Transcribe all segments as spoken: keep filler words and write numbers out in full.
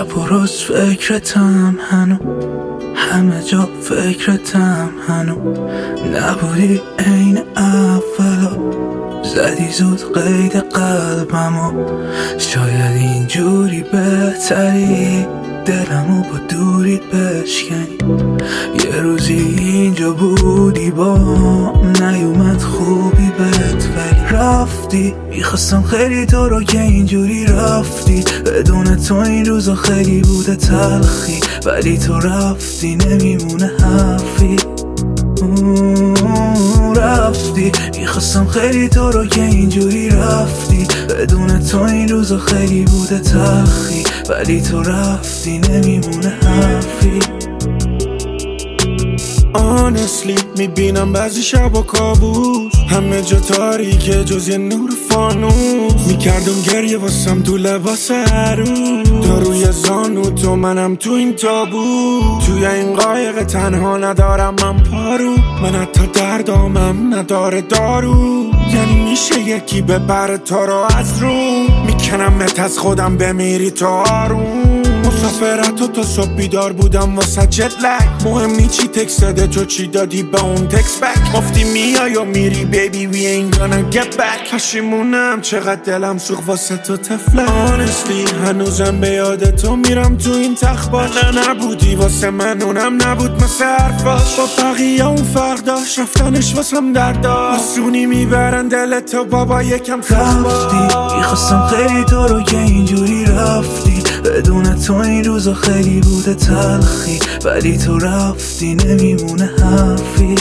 شب و روز فکرتم هنو، همه جا فکرتم هنو. نبودی عین اولا، زدی زود قید قلبمو. شاید اینجوری بهتری، دلمو با دوریت بشکنی. یه روزی اینجا بودی با نیومد خوبی بهت، ولی رفتی. میخواستم خیلی تو رو که اینجوری رفتی، بدون تو این روزا خیلی بوده تلخی، ولی تو رفتی نمیمونه حرفی. رفتی. میخواستم خیلی تو رو که اینجوری رفتی، بدون تو این روزا خیلی بوده تلخی، ولی تو رفتی نمیمونه حرفی. Honestly میبینم بعضی شب و کابوس، همه جا تاریکه جز یه نور فانوس. میکردم گریه واسم تو لباس عروس، تا روی زانو تو منم تو این تابوت. توی این قایق تنها ندارم من پارو، من حتی دردامم نداره دارو. یعنی میشه یکی ببره تا رو از رو، میکنمت از خودم بمیری تو آروم. مسافرت و تا صبح بیدار بودم واسه جت لگ، مهم نی چی تکس داده تو چی دادی به اون تکس بک. گفتی میای و میری بیبی وی این گانا گت بک. پشیمونم چقدر دلم سوخت واسه تو تفلک. Honestly هنوزم به یاد تو میرم تو این تخت باش. نه نبودی واسه من اونم نبود مثل حرفاش، با بقیه اون فرق داشت رفتنش واسم درد داشت. آسونی میبرن دل تو بابا یکم رفتی. میخواستم خیلی تو رو که اینجوری رفتی، بدون تو این روزا خیلی بوده تلخی، ولی تو رفتی نمیمونه حرفی.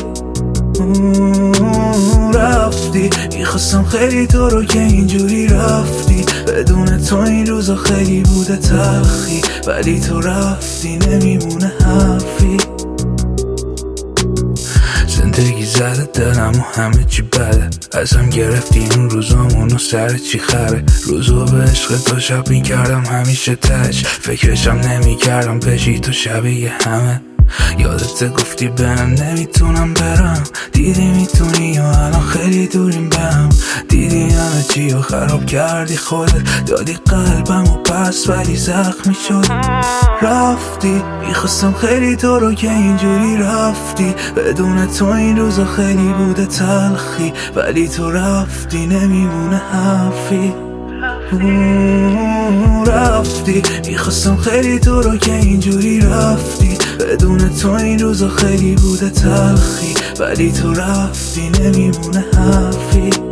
رفتی. میخواستم خیلی تو رو که اینجوری رفتی، بدون تو این روزا خیلی بوده تلخی، ولی تو رفتی نمیمونه حرفی. زندگی زده دلم و همه چی بده، ازم گرفتی این روزامونو سر چی خره. روزو به عشق تو شب میکردم همیشه تش، فکرشم نمیکردم بشی تو شبیه همه. یادت گفتی برم نمیتونم برم، دیدی میتونی و الان خیلی دوریم بهم. دیدی همه چی رو خراب کردی خودت، دادی قلبم و پس ولی زخمی شد. رفتی. میخواستم خیلی تو رو که اینجوری رفتی، بدون تو این روزا خیلی بوده تلخی، ولی تو رفتی نمیمونه حرفی. رفتی. میخواستم خیلی تو رو که اینجوری رفتی، بدون تو این روزا خیلی بوده تلخی، ولی تو رفتی نمیمونه حرفی.